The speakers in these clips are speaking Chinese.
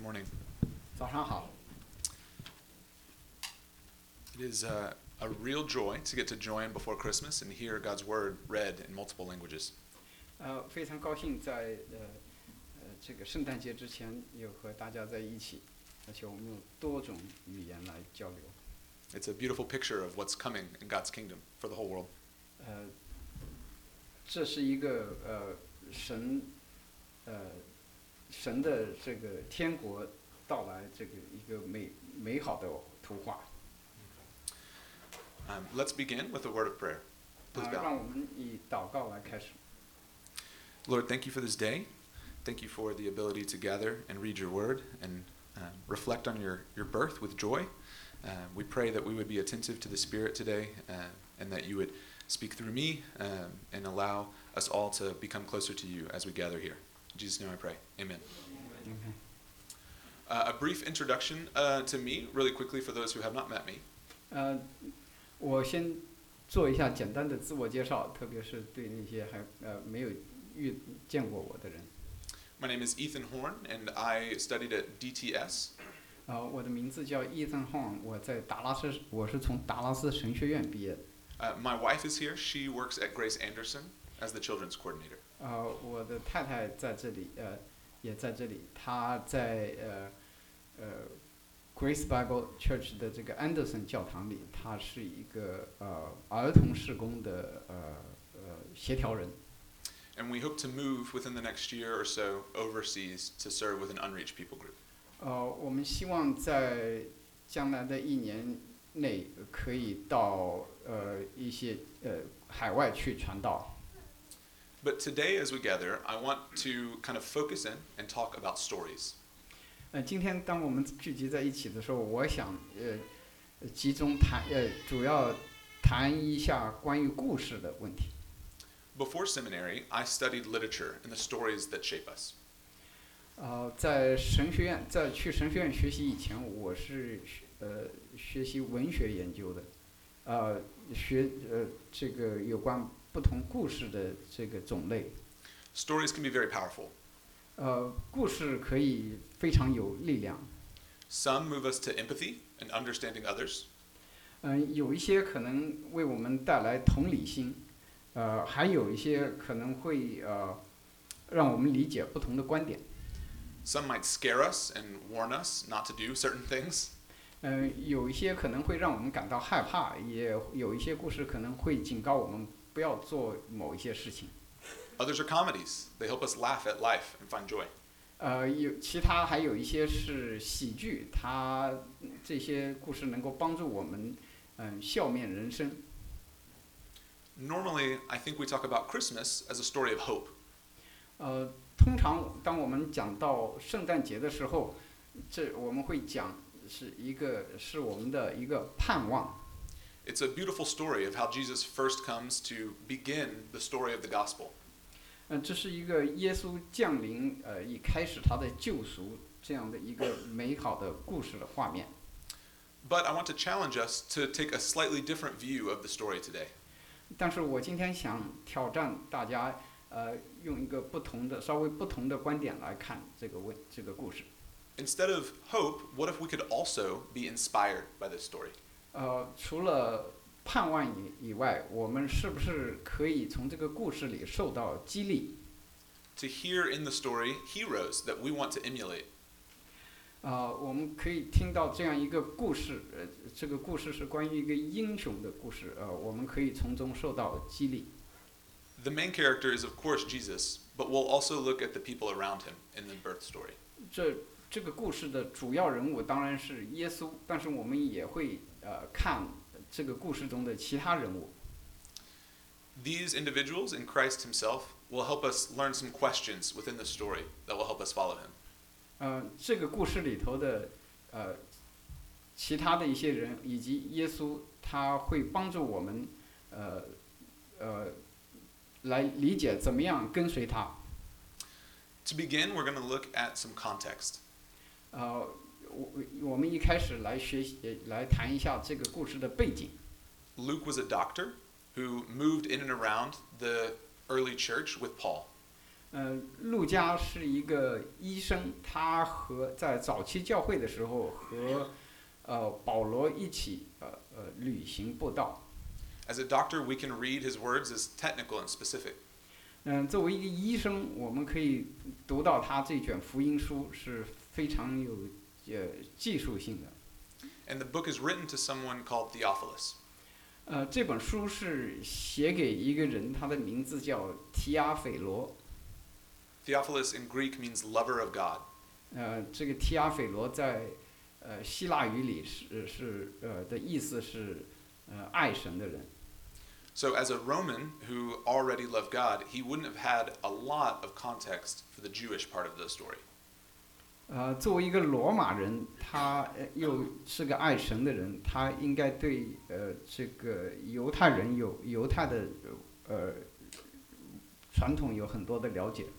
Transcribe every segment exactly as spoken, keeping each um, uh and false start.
morning. 早上好。 It is uh, a real joy to get to join before Christmas and hear God's word read in multiple languages. 呃，非常高兴在呃呃这个圣诞节之前有和大家在一起，而且我们用多种语言来交流。 It's a beautiful picture of what's coming in God's kingdom for the whole world. 呃，这是一个呃神呃神的这个天国到来这个一个美美好的图画。 Um, let's begin with a word of prayer. 啊、 Please 让 bow. 我们以祷告来开始。 Lord, thank you for this day. Thank you for the ability to gather and read your word and um, reflect on your, your birth with joy. Uh, we pray that we would be attentive to the Spirit today uh, and that you would speak through me um, and allow us all to become closer to you as we gather here. In Jesus' name I pray. Amen. Uh, a brief introduction uh, to me, really quickly, for those who have not met me. 呃，我先做一下简单的自我介绍，特别是对那些还呃没有遇见过我的人。 My name is Ethan Horn, and I studied at D T S. 呃，我的名字叫 Ethan Horn， 我在达拉斯，我是从达拉斯神学院毕业的。 Uh, my wife is here. She works at Grace Anderson as the children's coordinator. 呃，我的太太在这里，呃，也在这里，她在呃呃 Grace Bible Church 的这个 Anderson 教堂里，她是一个呃儿童事工的呃呃协调人。 And we hope to move within the next year or so overseas to serve with an unreached people group. 呃，我们希望在将来的一年内可以到呃一些呃海外去传道。 But today, as we gather, I want to kind of focus in and talk about stories. 呃，今天当我们聚集在一起的时候，我想呃集中谈呃主要谈一下关于故事的问题。 Before seminary, I studied literature and the stories that shape us. 呃，在神学院，在去神学院学习以前，我是呃学习文学研究的，呃学呃这个有关不同故事的这个种类。 Stories can be very powerful. 呃，故事可以非常有力量。 Some move us to empathy and understanding others. 嗯、有一些可能为我们带来同理心，呃，还有一些可能会呃让我们理解不同的观点。 Some might scare us and warn us not to do certain things. 嗯、有一些可能会让我们感到害怕，也有一些故事可能会警告我们不要做某一些事情。 Others are comedies. They help us laugh at life and find joy. 呃，有其他还有一些是喜剧，它这些故事能够帮助我们，嗯、笑面人生。 Normally, I think we talk about Christmas as a story of hope. 呃，通常当我们讲到圣诞节的时候，这我们会讲是一个是我们的一个盼望。 It's a beautiful story of how Jesus first comes to begin the story of the gospel. 嗯、这是一个耶稣降临，呃，以开始他的救赎这样的一个美好的故事的画面。 But I want to challenge us to take a slightly different view of the story today. 但是我今天想挑战大家，呃，用一个不同的、稍微不同的观点来看这个问这个故事。 Instead of hope, what if we could also be inspired by this story? 呃，除了盼望以以外，我们是不是可以从这个故事里受到激励？ To hear in the story heroes that we want to emulate. 啊、我们可以听到这样一个故事，呃，这个故事是关于一个英雄的故事，呃，我们可以从中受到激励。 The main character is, of course, Jesus, but we'll also look at the people around him in the birth story. 这这个故事的主要人物当然是耶稣，但是我们也会呃看这个故事中的其他人物。 These individuals in Christ himself will help us learn some questions within the story that will help us follow him. 呃，这个故事里头的呃其他的一些人以及耶稣，他会帮助我们呃呃来理解怎么样跟随他。 To begin, we're going to look at some context. 呃，我我们一开始来学习，呃来谈一下这个故事的背景。 Luke was a doctor who moved in and around the early church with Paul. 呃，路加是一个医生，他和在早期教会的时候和呃保罗一起呃呃旅行布道。 As a doctor, we can read his words as technical and specific. 嗯、作为一个医生，我们可以读到他这卷福音书是非常有呃技术性的。 And the book is written to someone called Theophilus. 呃，这本书是写给一个人，他的名字叫提阿斐罗。 Theophilus in Greek means lover of God. 呃，这个提阿斐罗在呃希腊语里是是呃的意思是呃爱神的人。 So, as a Roman who already loved God, he wouldn't have had a lot of context for the Jewish part of the story. 呃，作为一个罗马人，他呃又是个爱神的人，他应该对呃这个犹太人有犹太的呃传统有很多的了解。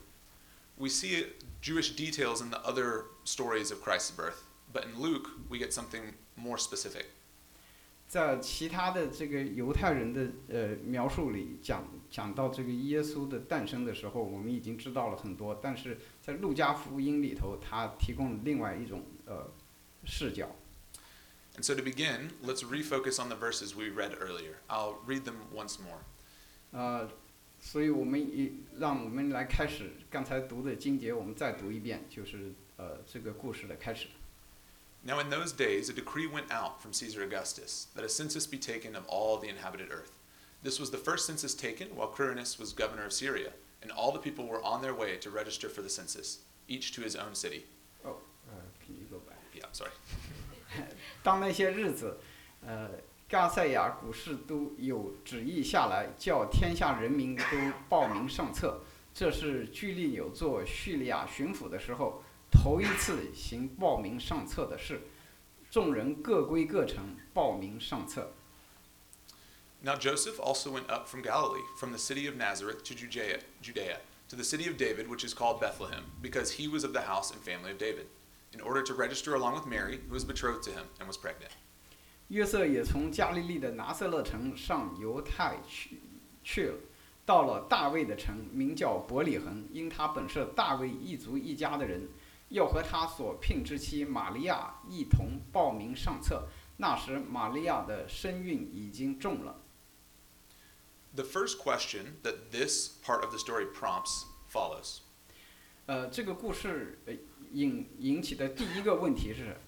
We see Jewish details in the other stories of Christ's birth, but in Luke, we get something more specific. 在其他的这个犹太人的呃描述里讲讲到这个耶稣的诞生的时候，我们已经知道了很多，但是在路加福音里头，他提供了另外一种呃视角。 And so, to begin, let's refocus on the verses we read earlier. I'll read them once more. 呃，所以我们也让我们来开始刚才读的经节，我们再读一遍，就是呃这个故事的开始。 Now, in those days, a decree went out from Caesar Augustus that a census be taken of all the inhabited earth. This was the first census taken while Quirinius was governor of Syria, and all the people were on their way to register for the census, each to his own city. Oh, uh, can you go back? Yeah, sorry. 当那些日子，呃，加赛亚古士都有旨意下来，叫天下人民都报名上册。这是居利纽做叙利亚巡抚的时候，头一次行报名上册的事。众人各归各城，报名上册。 Now Joseph also went up from Galilee, from the city of Nazareth to Judea, Judea, to the city of David, which is called Bethlehem, because he was of the house and family of David, in order to register along with Mary, who was betrothed to him and was pregnant. 约瑟也从加利利的拿撒勒城上犹太去去了，到了大卫的城，名叫伯利恒，因他本是大卫一族一家的人，要和他所聘之妻玛利亚一同报名上册。那时玛利亚的身孕已经重了。 The first question that this part of the story prompts follows. 呃，这个故事呃引引起的第一个问题是，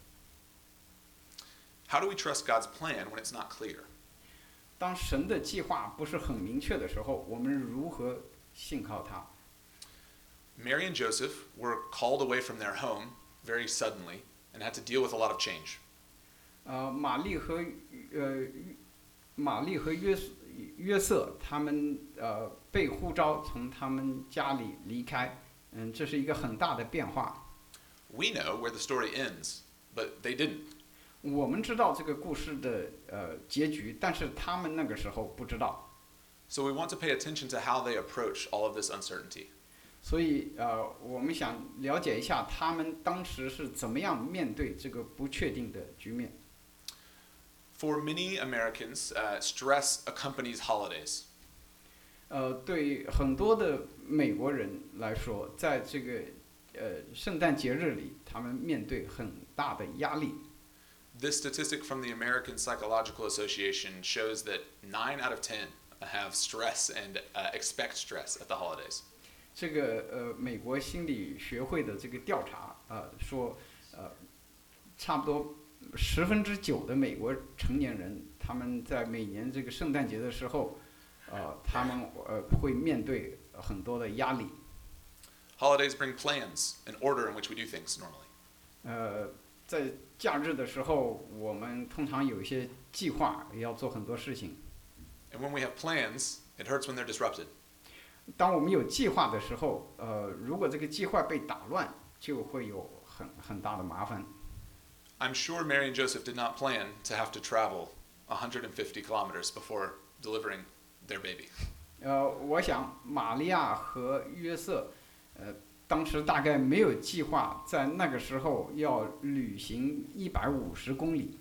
How do we trust God's plan when it's not clear? 当神的计划不是很明确的时候，我们如何信靠他？ Mary and Joseph were called away from their home very suddenly and had to deal with a lot of change. 呃，玛丽和呃玛丽和约约瑟他们呃被呼召从他们家里离开，嗯，这是一个很大的变化。 We know where the story ends, but they didn't. 我们知道这个故事的呃结局，但是他们那个时候不知道。 So we want to pay attention to how they approach all of this uncertainty. 所以呃，我们想了解一下他们当时是怎么样面对这个不确定的局面。 For many Americans, uh, stress accompanies holidays. 呃，对很多的美国人来说，在这个呃圣诞节日里，他们面对很大的压力。 This statistic from the American Psychological Association shows that nine out of ten have stress and uh, expect stress at the holidays. 这个呃，美国心理学会的这个调查，呃，说，呃，差不多十分之九的美国成年人，他们在每年这个圣诞节的时候，呃，他们呃会面对很多的压力。 Holidays bring plans, an order in which we do things normally. 呃，在假日的时候，我们通常有一些计划，也要做很多事情。 And when we have plans, it hurts when they're disrupted. 当我们有计划的时候，呃，如果这个计划被打乱，就会有很很大的麻烦。 I'm sure Mary and Joseph did not plan to have to travel one hundred fifty kilometers before delivering their baby. 呃，我想玛利亚和约瑟，呃，当时大概没有计划在那个时候要旅行一百五十公里。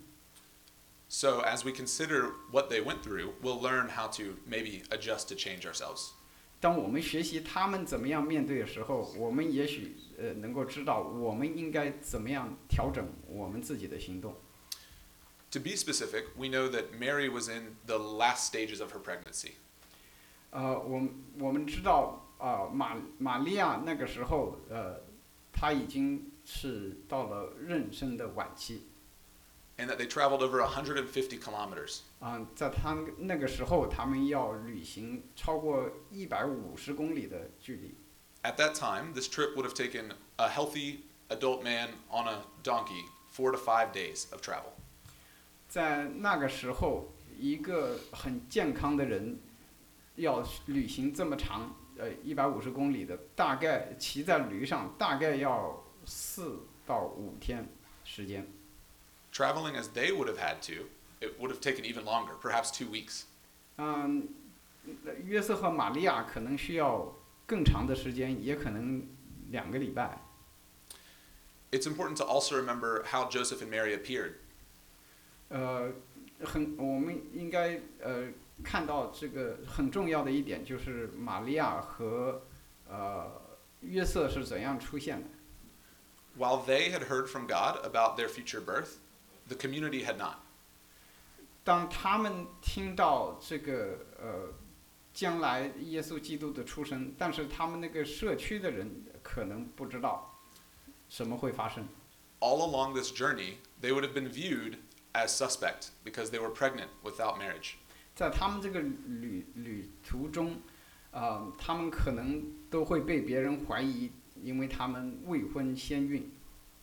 So as we consider what they went through, we'll learn how to maybe adjust to change ourselves. 当我们学习他们怎么样面对的时候，我们也许呃能够知道我们应该怎么样调整我们自己的行动。 To be specific, we know that Mary was in the last stages of her pregnancy. 呃，我们我们知道啊、呃，玛玛利亚那个时候呃，她已经是到了妊娠的晚期。 And that they traveled over one hundred fifty kilometers. 啊、在他那个时候，他们要旅行超过一百五十公里的距离。 At that time, this trip would have taken a healthy adult man on a donkey four to five days of travel. 在那个时候，一个很健康的人要旅行这么长，呃，一百五十公里的，大概骑在驴上，大概要四到五天时间。 Traveling as they would have had to, it would have taken even longer, perhaps two weeks. 嗯，约瑟和玛利亚可能需要更长的时间，也可能两个礼拜。 It's important to also remember how Joseph and Mary appeared. 呃，很，我们应该呃看到这个很重要的一点，就是玛利亚和呃约瑟是怎样出现的。 While they had heard from God about their future birth, the community had not. 当他们听到这个呃将来耶稣基督的出生，但是他们那个社区的人可能不知道什么会发生。 All along this journey, they would have been viewed as suspect because they were pregnant without marriage. 在他们这个旅旅途中，呃，他们可能都会被别人怀疑，因为他们未婚先孕。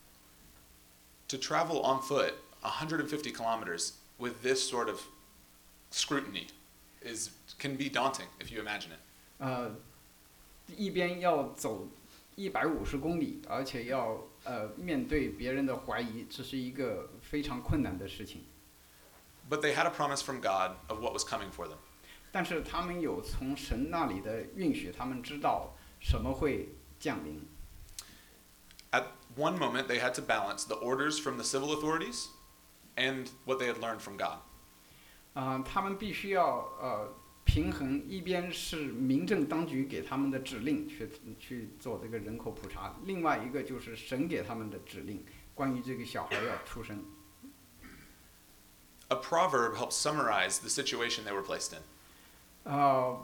To travel on foot one hundred fifty kilometers with this sort of scrutiny is can be daunting if you imagine it. 呃，一边要走一百五十公里，而且要呃面对别人的怀疑，这是一个非常困难的事情。 But they had a promise from God of what was coming for them. 但是他们有从神那里的允许，他们知道什么会降临。 At one moment, they had to balance the orders from the civil authorities and what they had learned from God. 啊、呃，他们必须要呃平衡，一边是民政当局给他们的指令去去做这个人口普查，另外一个就是神给他们的指令，关于这个小孩要出生。 A proverb helps summarize the situation they were placed in. 呃，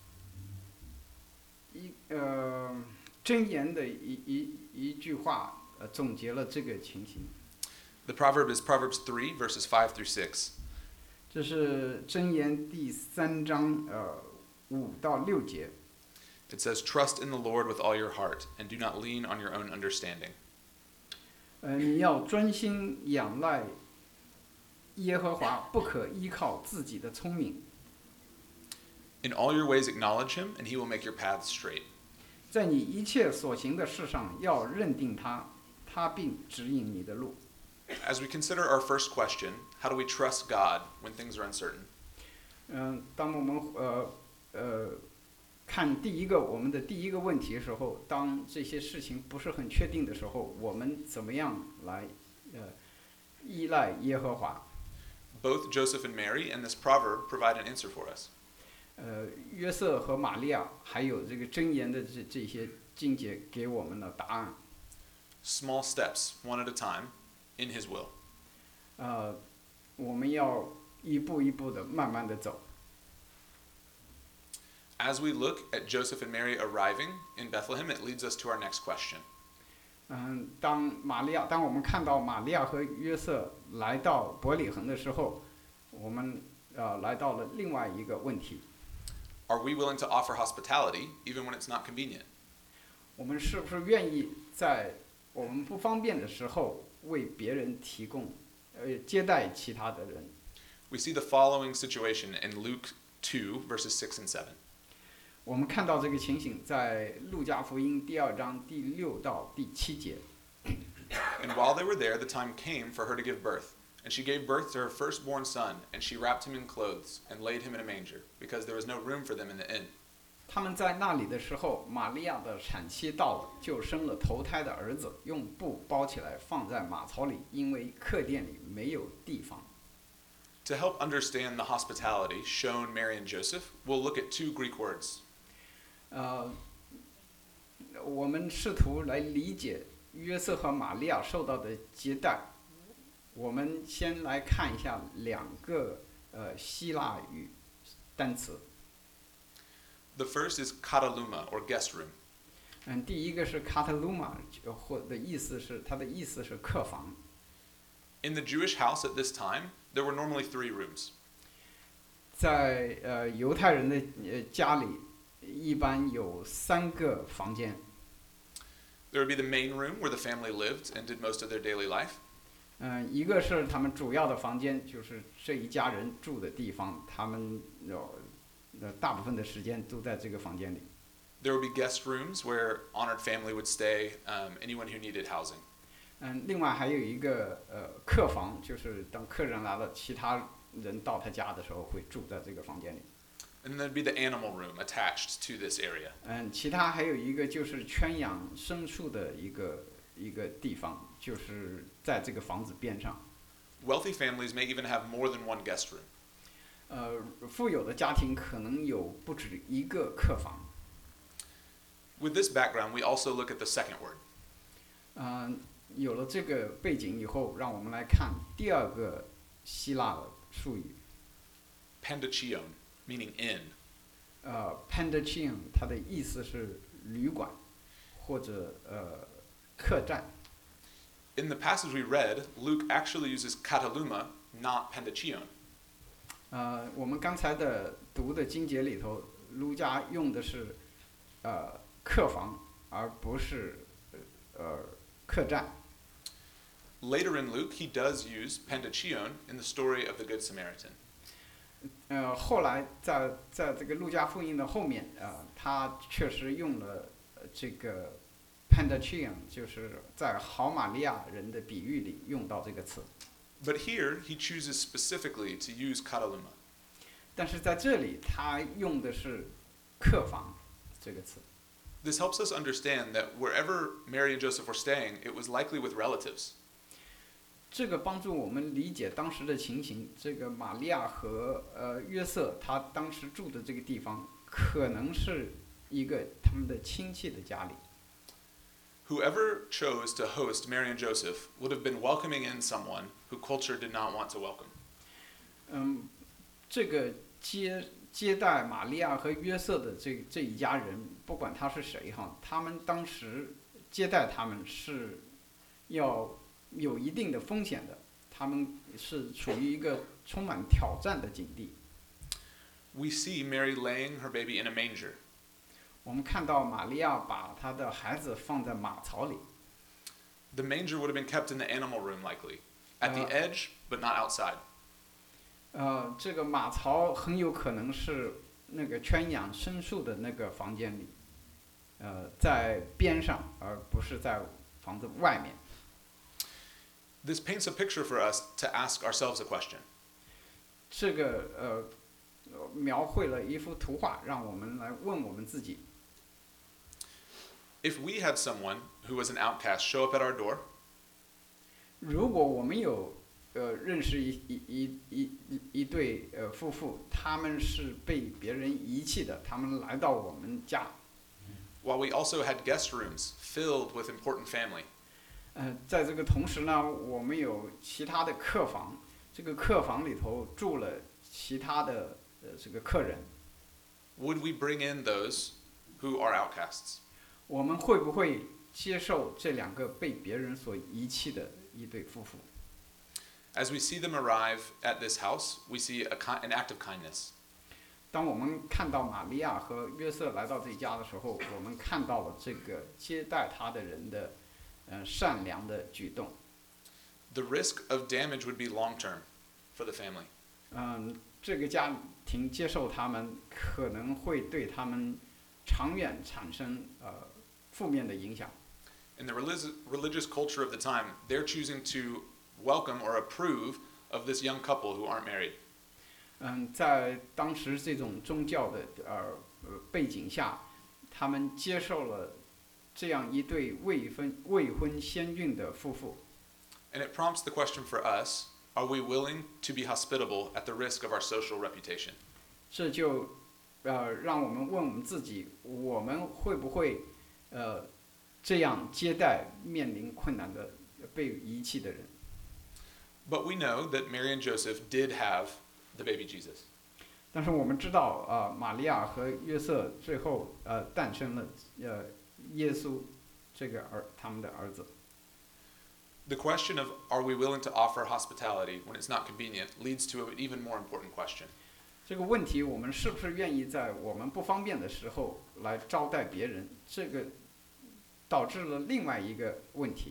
一呃箴言的一一一句话，呃总结了这个情形。 The proverb is Proverbs three, verses five through six. 这是箴言第三章呃五到六节。 It says, "Trust in the Lord with all your heart, and do not lean on your own understanding." 呃，你要专心仰赖耶和华，不可依靠自己的聪明。 In all your ways acknowledge him, and he will make your paths straight. 在你一切所行的事上，要认定他，他并指引你的路。 As we consider our first question, how do we trust God when things are uncertain? 嗯、当我们呃呃看第一个我们的第一个问题的时候，当这些事情不是很确定的时候，我们怎么样来呃依赖耶和华？ Both Joseph and Mary and this proverb provide an answer for us. 呃，约瑟和玛利亚，还有这个箴言的这这些经节给我们的答案。 Small steps, one at a time, in his will. 呃，我们要一步一步的慢慢的走。 As we look at Joseph and Mary arriving in Bethlehem, it leads us to our next question. 嗯，当玛利亚，当我们看到玛利亚和约瑟来到伯利恒的时候，我们呃来到了另外一个问题： Are we willing to offer hospitality even when it's not convenient? 我们是不是愿意在我们不方便的时候为别人提供，呃，接待其他的人？ We see the following situation in Luke two, verses six and seven. 我们看到这个情形在路加福音第二章第六到第七节。 And while they were there, the time came for her to give birth. And she gave birth to her firstborn son, and she wrapped him in clothes and laid him in a manger, because there was no room for them in the inn. 他们在那里的时候，玛利亚的产期到了，就生了头胎的儿子，用布包起来放在马槽里，因为客店里没有地方。 To help understand the hospitality shown Mary and Joseph, we'll look at two Greek words. 呃，我们试图来理解约瑟和玛利亚受到的接待。我们先来看一下两个呃希腊语单词。 The first is kataluma, or guest room. 嗯，第一个是 kataluma， 或的意思是它的意思是客房。 In the Jewish house at this time, there were normally three rooms. 在呃犹太人的呃家里，一般有三个房间。 There would be the main room where the family lived and did most of their daily life. 嗯，一个是他们主要的房间，就是这一家人住的地方，他们有呃大部分的时间都在这个房间里。 There would be guest rooms where honored family would stay, um, anyone who needed housing. 嗯，另外还有一个呃客房，就是当客人来了，其他人到他家的时候会住在这个房间里。 And there'd be the animal room attached to this area. 嗯，其他还有一个就是圈养牲畜的一个一个地方，就是在这个房子边上。 Wealthy families may even have more than one guest room. 呃，富有的家庭可能有不止一个客房。 With this background, we also look at the second word. 嗯，有了这个背景以后，让我们来看第二个希腊的术语。 Pandachion, meaning inn. 呃 ，pandachion 它的意思是旅馆或者呃客栈。 In the passage we read, Luke actually uses kataluma, not pandachion. 呃，我们刚才的读的经节里头，路加用的是呃客房，而不是呃客栈。 Later in Luke, he does use pandachion in the story of the Good Samaritan. 呃，后来在在这个路加福音的后面，呃，他确实用了这个 pandachion， 就是在好玛利亚人的比喻里用到这个词。 But here, he chooses specifically to use kataluma. 但是在这里，他用的是客房这个词。 This helps us understand that wherever Mary and Joseph were staying, it was likely with relatives. 这个帮助我们理解当时的情形。这个玛利亚和呃约瑟，他当时住的这个地方，可能是一个他们的亲戚的家里。 Whoever chose to host Mary and Joseph would have been welcoming in someone who culture did not want to welcome. 嗯，这个接接待玛利亚和约瑟的这这一家人，不管他是谁哈，他们当时接待他们是要有一定的风险的，他们是处于一个充满挑战的境地。 We see Mary laying her baby in a manger. 我们看到玛利亚把她的孩子放在马槽里。 The manger would have been kept in the animal room, likely, at the edge, but not outside. 呃，这个马槽很有可能是那个圈养牲畜的那个房间里，呃，在边上，而不是在房子外面。 This paints a picture for us to ask ourselves a question. 这个呃，描绘了一幅图画，让我们来问我们自己。 If we had someone who was an outcast show up at our door, 如果我们有呃认识一一一一一一对呃夫妇，他们是被别人遗弃的，他们来到我们家。 while we also had guest rooms filled with important family, 呃，在这个同时呢，我们有其他的客房，这个客房里头住了其他的呃这个客人。 would we bring in those who are outcasts? 我们会不会接受这两个被别人所遗弃的一对夫妇？ As we see them arrive at this house, we see a, an act of kindness. 当我们看到玛利亚和约瑟来到这家的时候，我们看到了这个接待他的人的，呃，善良的举动。 The risk of damage would be long term for the family. 嗯，这个家庭接受他们，可能会对他们长远产生呃负面的影响。 In the religious, religious culture of the time, they're choosing to welcome or approve of this young couple who aren't married. 嗯，在当时这种宗教的呃呃背景下，他们接受了这样一对未婚未婚先孕的夫妇。 And it prompts the question for us, are we willing to be hospitable at the risk of our social reputation? 这就呃，让我们问我们自己，我们会不会呃这样接待面临困难的被遗弃的人？ But we know that Mary and Joseph did have the baby Jesus. 但是我们知道，啊、玛利亚和约瑟最后呃诞生了呃耶稣这个儿他们的儿子。 The question of are we willing to offer hospitality when it's not convenient leads to an even more important question. 这个问题，我们是不是愿意在我们不方便的时候来招待别人？这个导致了另外一个问题。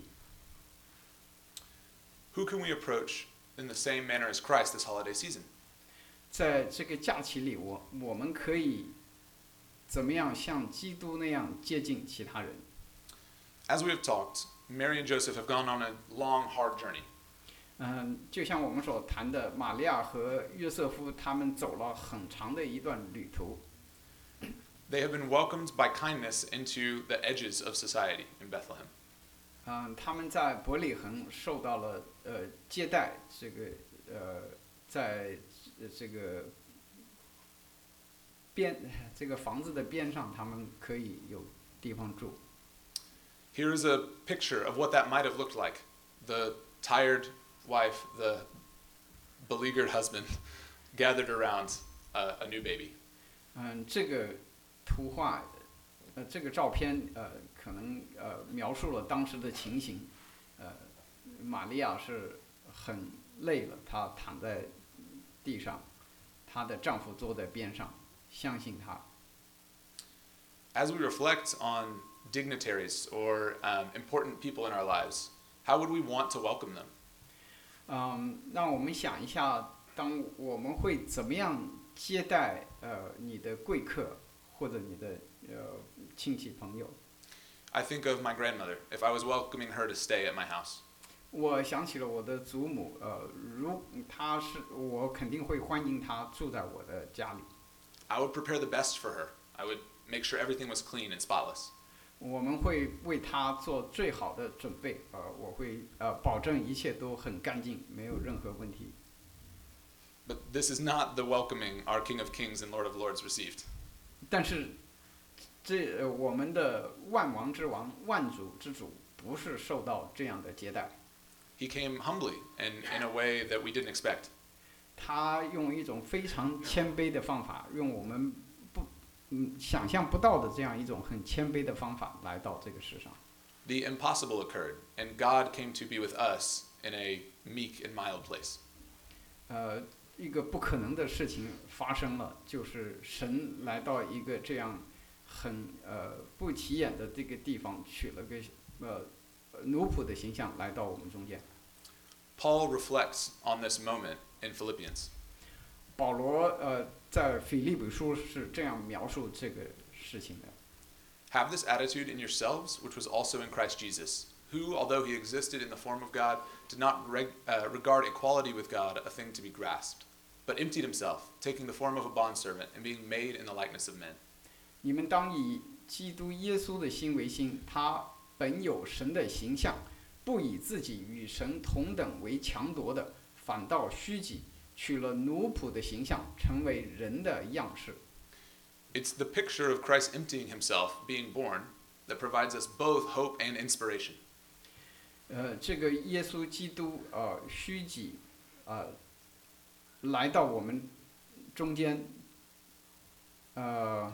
Who can we approach in the same manner as Christ this holiday season? 在这个假期里，我我们可以怎么样像基督那样接近其他人？ As we have talked, Mary and Joseph have gone on a long, hard journey. 嗯，就像我们所谈的，玛利亚和约瑟夫他们走了很长的一段旅途。 They have been welcomed by kindness into the edges of society in Bethlehem. 嗯，他们在伯利恒受到了呃接待，这个呃在这个边这个房子的边上，他们可以有地方住。 Here is a picture of what that might have looked like. The tired wife, the beleaguered husband, gathered around a, a new baby. 嗯，这个图画，呃，这个照片，呃，可能呃描述了当时的情形。呃，玛利亚是很累了，她躺在地上，她的丈夫坐在边上，相信她。 As we reflect on dignitaries or um, important people in our lives, how would we want to welcome them? 嗯，让我们想一下，当我们会怎么样接待呃你的贵客或者你的呃亲戚朋友？ I think of my grandmother, if I was welcoming her to stay at my house. 我想起了我的祖母，呃，如她是我肯定会欢迎她住在我的家里。 I would prepare the best for her. I would make sure everything was clean and spotless. 我们会为她做最好的准备，呃，我会呃保证一切都很干净，没有任何问题。 But this is not the welcoming our King of Kings and Lord of Lords received. 但是这呃我们的万王之王、万主之主不是受到这样的接待， He came humbly and in a way that we didn't expect. 他用一种非常谦卑的方法，用我们不嗯想象不到的这样一种很谦卑的方法来到这个世上。 The impossible occurred, and God came to be with us in a meek and mild place. 呃，一个不可能的事情发生了，就是神来到一个这样很呃不起眼的这个地方，取了个呃奴仆的形象来到我们中间。 Paul reflects on this moment in Philippians. 保罗呃在腓立比书是这样描述这个事情的。 Have this attitude in yourselves, which was also in Christ Jesus, who, although he existed in the form of God, did not reg- uh, regard equality with God a thing to be grasped, but emptied himself, taking the form of a bondservant and being made in the likeness of men. 你们当以基督耶稣的心为心，他本有神的形象，不以自己与神同等为强夺的，反倒虚己，取了奴仆的形象，成为人的样式。 It's the picture of Christ emptying himself, being born, that provides us both hope and inspiration. 呃，这个耶稣基督呃虚己，呃，来到我们中间，呃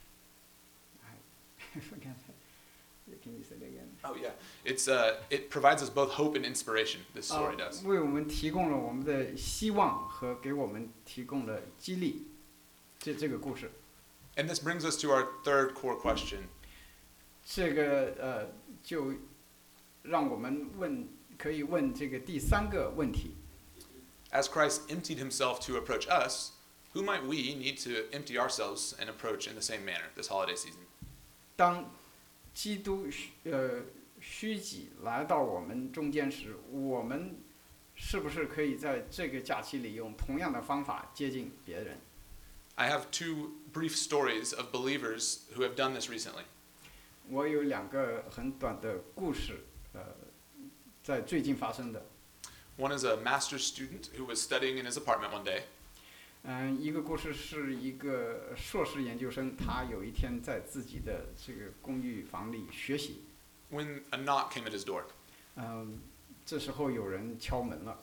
，I forgot. Can you say that again? Oh yeah, it's uh, it provides us both hope and inspiration. This 啊 story does. 为我们提供了我们的希望和给我们提供了激励。这这个故事， And this brings us to our third core question. 这个呃，就让我们问，可以问这个第三个问题。 As Christ emptied himself to approach us, who might we need to empty ourselves and approach in the same manner this holiday season? 当基督虚呃虚己来到我们中间时，我们是不是可以在这个假期里用同样的方法接近别人？ I have two brief stories of believers who have done this recently. 我有两个很短的故事，呃，在最近发生的。 One is a master's student who was studying in his apartment one day. 嗯，一个故事是一个硕士研究生，他有一天在自己的这个公寓房里学习， when a knock came at his door. 嗯，这时候有人敲门了，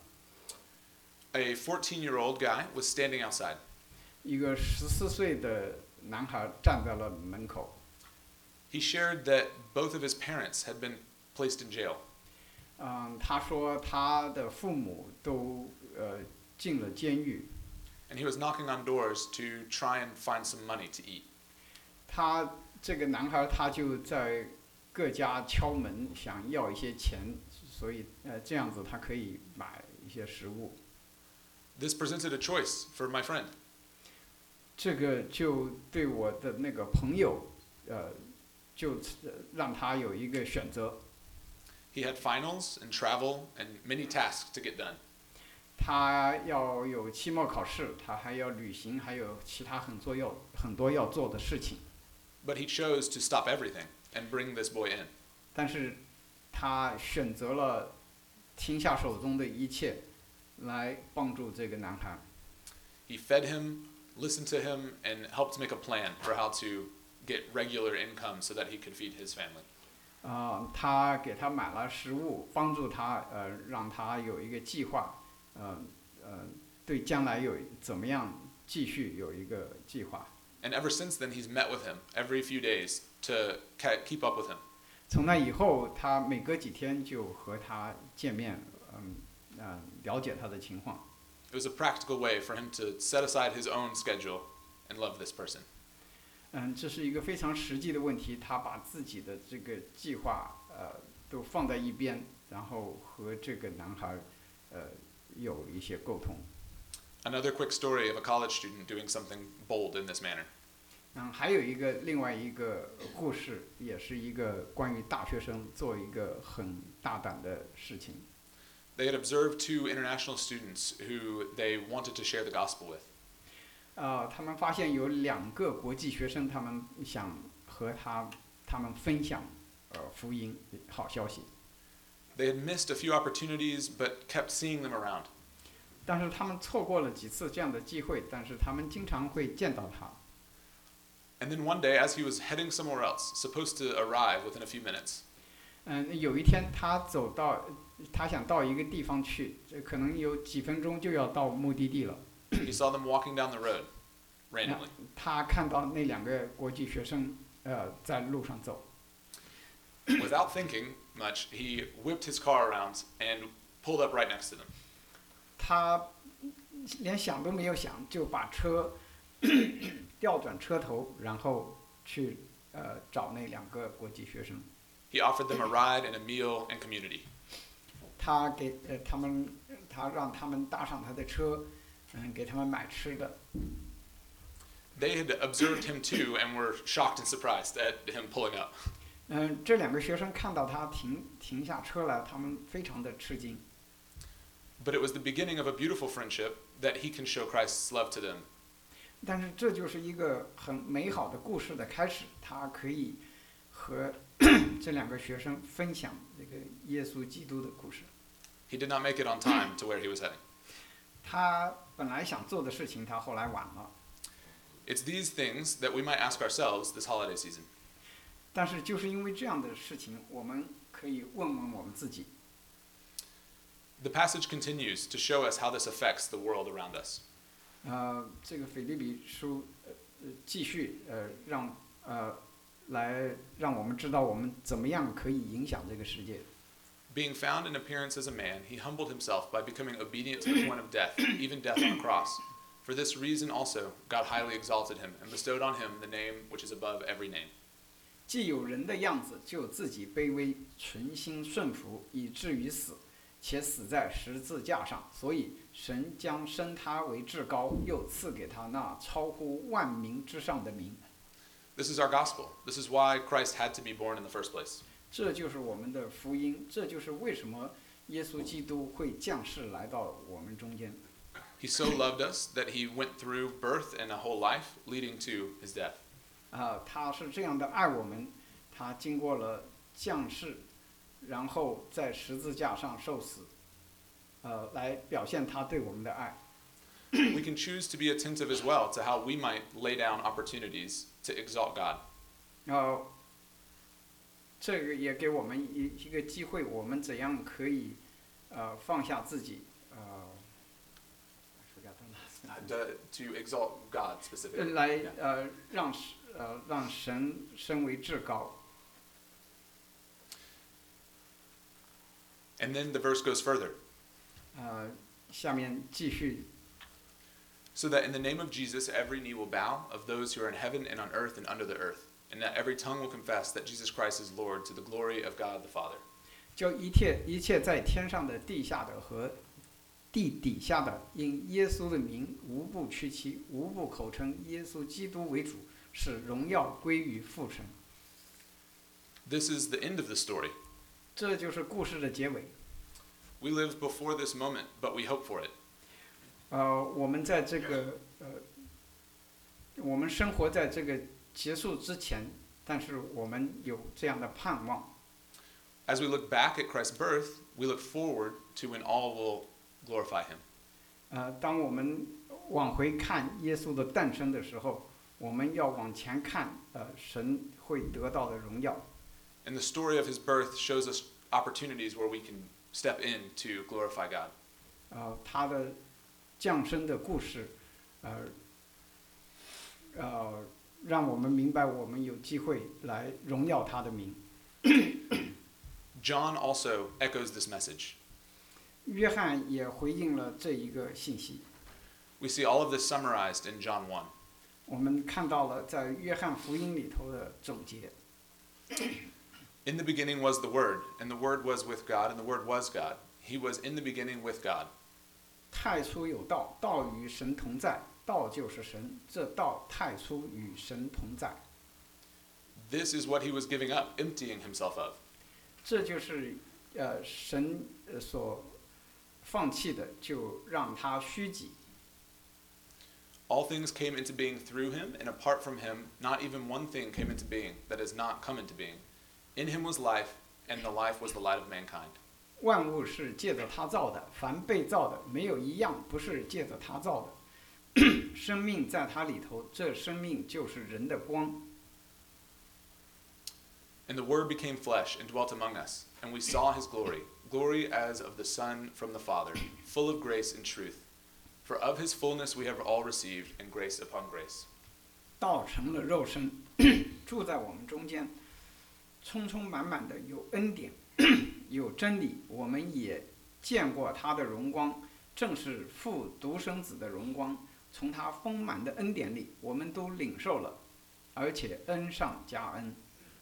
A fourteen-year-old guy was standing outside. 一个十四岁的男孩站在了门口。 He shared that both of his parents had been placed in jail. 嗯，他说他的父母都呃进了监狱， And he was knocking on doors to try and find some money to eat. 他这个男孩他就在各家敲门，想要一些钱，所以呃这样子他可以买一些食物。 This presented a choice for my friend. 这个就对我的那个朋友，呃，就让他有一个选择。 He had finals and travel and many tasks to get done. 他要有期末考试，他还要旅行，还有其他很多要很多要做的事情。 But he chose to stop everything and bring this boy in. 但是，他选择了停下手中的一切，来帮助这个男孩。 He fed him, listened to him, and helped make a plan for how to get regular income so that he could feed his family. 啊、他给他买了食物，帮助他，呃，让他有一个计划，呃呃，对将来有怎么样继续有一个计划。 And ever since then, he's met with him every few days to ca- keep up with him. 从那以后，他每隔几天就和他见面，嗯，呃，了解他的情况。 It was a practical way for him to set aside his own schedule and love this person. 嗯，这是一个非常实际的问题。他把自己的这个计划，呃，都放在一边，然后和这个男孩，呃，有一些沟通。 Another quick story of a college student doing something bold in this manner. 嗯，还有一个另外一个故事，也是一个关于大学生做一个很大胆的事情。 They had observed two international students who they wanted to share the gospel with. 呃，他们发现有两个国际学生，他们想和他他们分享呃福音好消息， They had missed a few opportunities, but kept seeing them around. 但是他们错过了几次这样的机会，但是他们经常会见到他。 And then one day, as he was heading somewhere else, supposed to arrive within a few minutes, 嗯，有一天他走到，他想到一个地方去，这可能有几分钟就要到目的地了。 he saw them walking down the road randomly. 他看到那两个国际学生，呃，在路上走。 Without thinking much, he whipped his car around and pulled up right next to them. 他连想都没有想，就把车调转车头，然后去呃找那两个国际学生。 He offered them a ride and a meal and community. 他给呃他们，他让他们搭上他的车，嗯，给他们买吃的。 They had observed him too and were shocked and surprised at him pulling up. 嗯，这两个学生看到他停停下车来，他们非常的吃惊。 But it was the beginning of a beautiful friendship that he can show Christ's love to them. 但是这就是一个很美好的故事的开始，他可以和这两个学生分享这个耶稣基督的故事。 He did not make it on time to where he was heading. 他本来想做的事情，他后来晚了。 It's these things that we might ask ourselves this holiday season. 但是就是因为这样的事情，我们可以问问我们自己。 The passage continues to show us how this affects the world around us. 呃，这个腓立比书呃呃继续呃让呃来让我们知道我们怎么样可以影响这个世界。 Being found in appearance as a man, he humbled himself by becoming obedient to the point of death, even death on a cross. For this reason also, God highly exalted him and bestowed on him the name which is above every name. 既有人的样子，就自己卑微，存心顺服，以至于死，且死在十字架上。所以神将升他为至高，又赐给他那超乎万民之上的名。 This is our gospel. This is why Christ had to be born in the first place. 这就是我们的福音，这就是为什么耶稣基督会降世来到我们中间。 He so loved us that he went through birth and a whole life, leading to his death. 啊、他是这样的爱我们，他经过了降世，然后在十字架上受死，呃，来表现他对我们的爱。 we can choose to be attentive as well to how we might lay down opportunities to exalt God. 然后这个也给我们一一个机会，我们怎样可以呃放下自己呃 I forgot the last Uh, to, to exalt God 呃 specifically. 来 Yeah. 呃让呃让神升为至高。 And then the verse goes further. 呃，下面继续 So that in the name of Jesus, every knee will bow of those who are in heaven and on earth and under the earth, and that every tongue will confess that Jesus Christ is Lord to the glory of God the Father. 叫一切一切在天上的、地下的和地底下的，因耶稣的名，无不屈膝，无不口称耶稣基督为主，使荣耀归于父神。 This is the end of the story. 这就是故事的结尾。 We live before this moment, but we hope for it. 呃，我们在这个呃，我们生活在这个结束之前，但是我们有这样的盼望。 As we look back at Christ's birth, we look forward to when all will glorify him. 呃，当我们往回看耶稣的诞生的时候，我们要往前看，呃，神会得到的荣耀。 And the story of his birth shows us opportunities where we can step in to glorify God. 呃，他的降生的故事，呃，呃，让我们明白我们有机会来荣耀他的名。 John also echoes this message. 约翰也回应了这一个信息。 We see all of this summarized in John one. 我们看到了在约翰福音里头的总结。 In the beginning was the Word, and the Word was with God, and the Word was God. He was in the beginning with God. 太初有道，道与神同在，道就是神，这道太初与神同在。 This is what he was giving up, emptying himself of. 这就是呃神呃所放弃的，就让他虚己。 All things came into being through him, and apart from him, not even one thing came into being that has not come into being. In him was life, and the life was the light of mankind. 万物是借着他造的，凡被造的，没有一样不是借着他造的。生命在他里头，这生命就是人的光。 And the Word became flesh and dwelt among us, and we saw his glory, glory as of the Son from the Father, full of grace and truth. For of his fullness we have all received, and grace upon grace. 道成了肉身，住在我们中间，充充满满的有恩典，有真理。我们也见过他的荣光，正是父独生子的荣光。从他丰满的恩典里，我们都领受了，而且恩上加恩。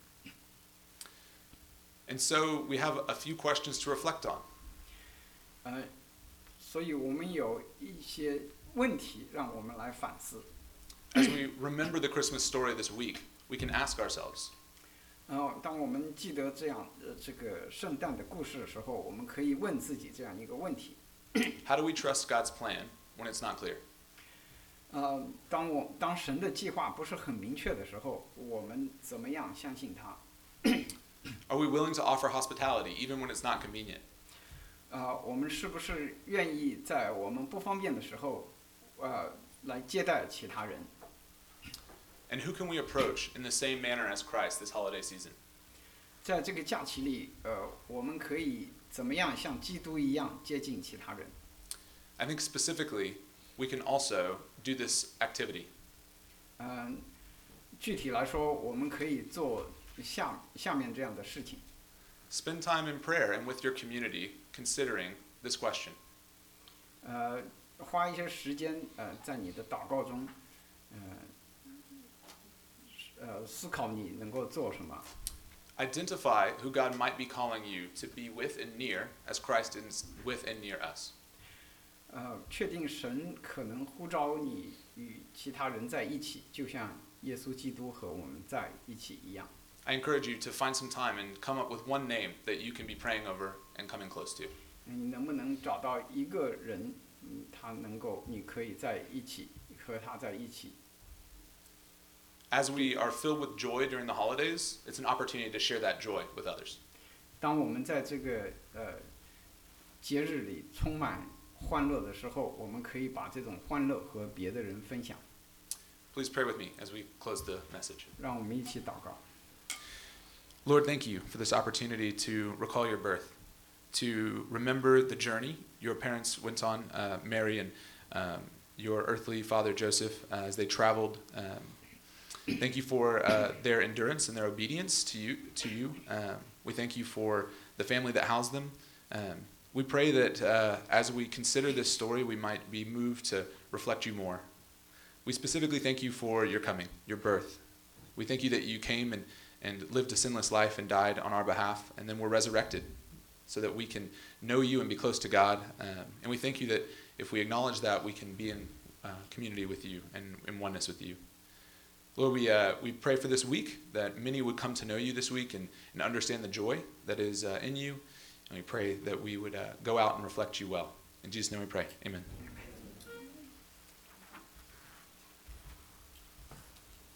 And so we have a few questions to reflect on. 呃，所以我们有一些问题让我们来反思。 As we remember the Christmas story this week, we can ask ourselves, 然后，当我们记得这样呃这个圣诞的故事的时候，我们可以问自己这样一个问题： how do we trust God's plan when it's not clear? 呃，当我当神的计划不是很明确的时候，我们怎么样相信他？ Are we willing to offer hospitality even when it's not convenient? 呃，我们是不是愿意在我们不方便的时候，呃，来接待其他人？ And who can we approach in the same manner as Christ this holiday season? 在这个假期里，呃，我们可以怎么样像基督一样接近其他人？ I think specifically, we can also do this activity. 嗯、具体来说，我们可以做下下面这样的事情。 Spend time in prayer and with your community considering this question. 呃，花一些时间，呃，在你的祷告中，呃，呃，思考你能够做什么。 Identify who God might be calling you to be with and near as Christ is with and near us. 呃，确定神可能呼召你与其他人在一起，就像耶稣基督和我们在一起一样。 I encourage you to find some time and come up with one name that you can be praying over and coming close to. 你能不能找到一个人，嗯，他能够，你可以在一起和他在一起。 As we are filled with joy during the holidays, it's an opportunity to share that joy with others. 当我们在这个呃节日里充满欢乐的时候，我们可以把这种欢乐和别的人分享。 Please pray with me as we close the message. 让我们一起祷告。 Lord, thank you for this opportunity to recall your birth, to remember the journey your parents went on, uh, Mary and um, your earthly father Joseph, uh, as they traveled. Um, thank you for uh, their endurance and their obedience to you. To you, um, we thank you for the family that housed them. Um, we pray that uh, as we consider this story, we might be moved to reflect you more. We specifically thank you for your coming, your birth. We thank you that you came and, and lived a sinless life and died on our behalf, and then were resurrected so that we can know you and be close to God. Um, and we thank you that if we acknowledge that, we can be in uh, community with you and in oneness with you. Lord, we uh, we pray for this week, that many would come to know you this week and, and understand the joy that is uh, in you. And we pray that we would uh, go out and reflect you well. In Jesus' name we pray. Amen.